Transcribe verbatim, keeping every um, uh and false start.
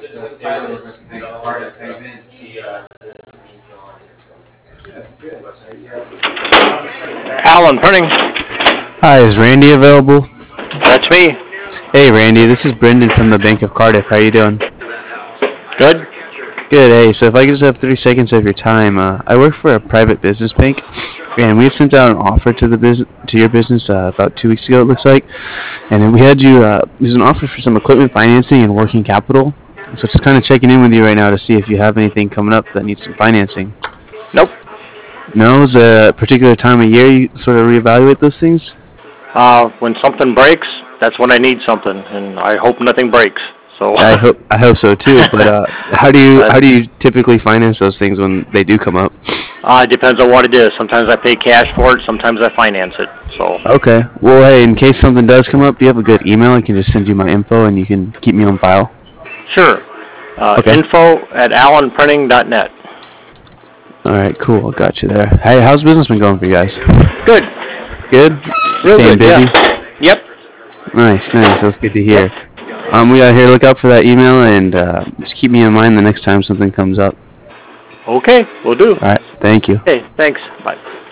Alan Printing. Hi, is Randy available? That's me. Hey, Randy, this is Brendan from the Bank of Cardiff. How you doing? Good. Good. Hey, so if I could just have thirty seconds of your time, uh, I work for a private business bank, and we had sent out an offer to the business to your business uh, about two weeks ago, it looks like, and then we had you. Uh, there's an offer for some equipment financing and working capital. So just kind of checking in with you right now to see if you have anything coming up that needs some financing. Nope. No, is a particular time of year you sort of reevaluate those things? Uh, when something breaks, that's when I need something, and I hope nothing breaks. So I hope I hope so too. But uh, how do you how do you typically finance those things when they do come up? Uh, it depends on what it is. Sometimes I pay cash for it. Sometimes I finance it. So. Okay. Well, hey, in case something does come up, do you have a good email? I can just send you my info, and you can keep me on file. Sure. Uh, Okay. Info at allen printing dot net. All right. Cool. Got you there. Hey, how's business been going for you guys? Good. Good. Real Staying good. busy. Yeah. Yep. Nice. Nice. That's good to hear. Um, we got here. Look out for that email, and uh, just keep me in mind the next time something comes up. Okay. We'll do. All right. Thank you. Okay. Thanks. Bye.